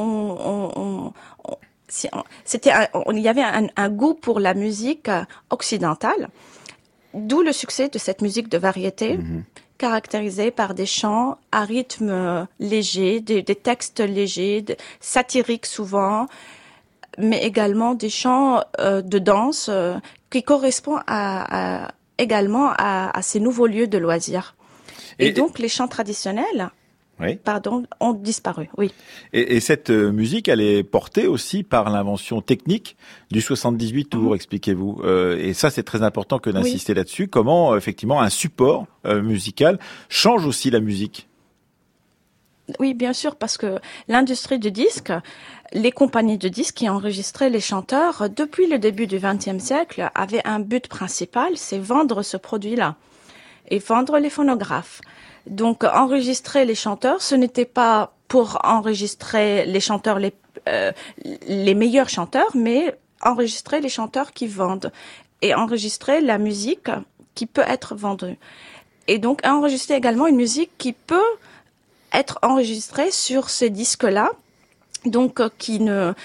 y avait un goût pour la musique occidentale, d'où le succès de cette musique de variété, caractérisée par des chants à rythme léger, des textes légers, satiriques souvent, mais également des chants de danse qui correspondent également à ces nouveaux lieux de loisirs. Et donc les chants traditionnels ont disparu, oui. Et cette musique, elle est portée aussi par l'invention technique du 78 tours, expliquez-vous. Et ça, c'est très important que d'insister là-dessus. Comment, effectivement, un support musical change aussi la musique? Oui, bien sûr, parce que l'industrie du disque, les compagnies de disques qui enregistraient les chanteurs depuis le début du XXe siècle avaient un but principal, c'est vendre ce produit-là et vendre les phonographes. Donc, enregistrer les chanteurs, ce n'était pas pour enregistrer les chanteurs les meilleurs chanteurs, mais enregistrer les chanteurs qui vendent et enregistrer la musique qui peut être vendue. Et donc, enregistrer également une musique qui peut être enregistrée sur ces disques-là, donc qui ne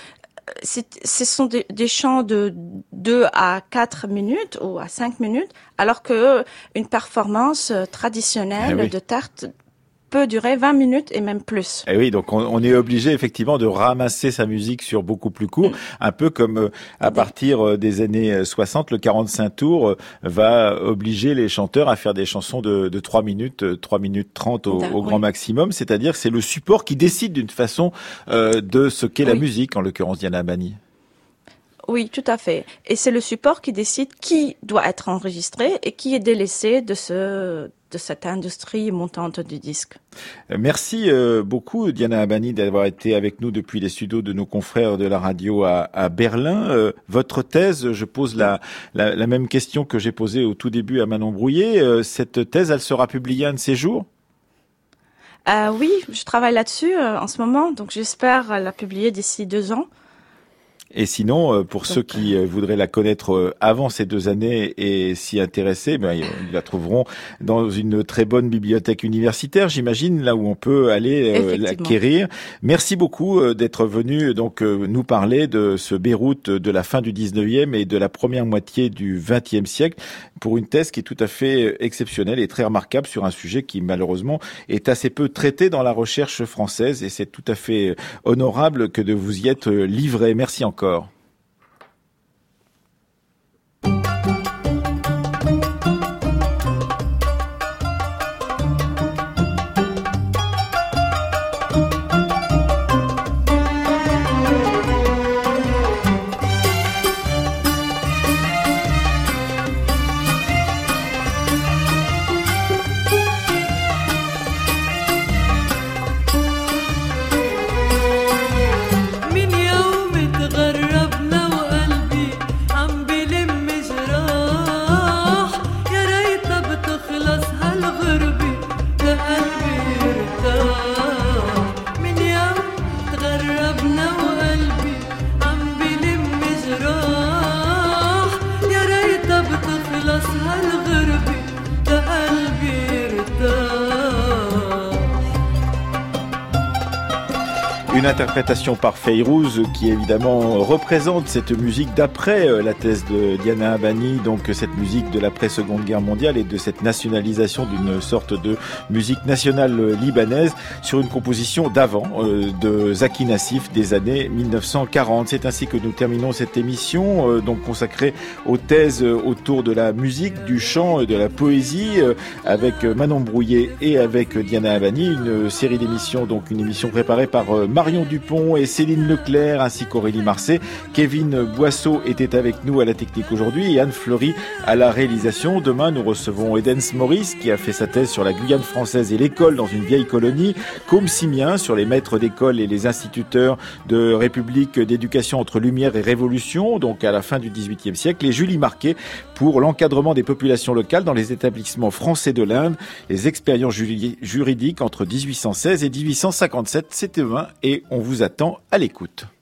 ce sont des chants de 2 à 4 minutes ou à 5 minutes, alors que une performance traditionnelle de tarte peut durer 20 minutes et même plus. Et oui, donc on est obligé effectivement de ramasser sa musique sur beaucoup plus court, un peu comme à partir des années 60, le 45 tours va obliger les chanteurs à faire des chansons de 3 minutes 30 au grand maximum, c'est-à-dire que c'est le support qui décide d'une façon de ce qu'est la musique, en l'occurrence Diana Abani. Oui, tout à fait. Et c'est le support qui décide qui doit être enregistré et qui est délaissé de cette industrie montante du disque. Merci beaucoup Diana Abani d'avoir été avec nous depuis les studios de nos confrères de la radio à Berlin. Votre thèse, je pose la même question que j'ai posée au tout début à Manon Brouillet. Cette thèse, elle sera publiée un de ces jours ? Oui, je travaille là-dessus en ce moment, donc j'espère la publier d'ici 2 ans. Et sinon, pour ceux qui voudraient la connaître avant ces 2 années et s'y intéresser, ils la trouveront dans une très bonne bibliothèque universitaire, j'imagine, là où on peut aller l'acquérir. Merci beaucoup d'être venu donc nous parler de ce Beyrouth de la fin du 19e et de la première moitié du 20e siècle pour une thèse qui est tout à fait exceptionnelle et très remarquable sur un sujet qui malheureusement est assez peu traité dans la recherche française, et c'est tout à fait honorable que de vous y être livré. Merci encore. Une interprétation par Fayrouz qui évidemment représente cette musique d'après la thèse de Diana Abani, donc cette musique de l'après-Seconde Guerre mondiale et de cette nationalisation d'une sorte de musique nationale libanaise sur une composition d'avant de Zaki Nassif des années 1940. C'est ainsi que nous terminons cette émission donc consacrée aux thèses autour de la musique, du chant et de la poésie avec Manon Brouillet et avec Diana Abani, une série d'émissions, donc une émission préparée par Marion Dupont et Céline Leclerc ainsi qu'Aurélie Marcet. Kevin Boisseau était avec nous à la technique aujourd'hui et Anne Fleury à la réalisation. Demain, nous recevons Edens Maurice qui a fait sa thèse sur la Guyane française et l'école dans une vieille colonie, Côme Simien sur les maîtres d'école et les instituteurs de République d'éducation entre Lumière et Révolution, donc à la fin du XVIIIe siècle, et Julie Marquet pour l'encadrement des populations locales dans les établissements français de l'Inde, les expériences juridiques entre 1816 et 1857. C'est demain et on vous attend à l'écoute.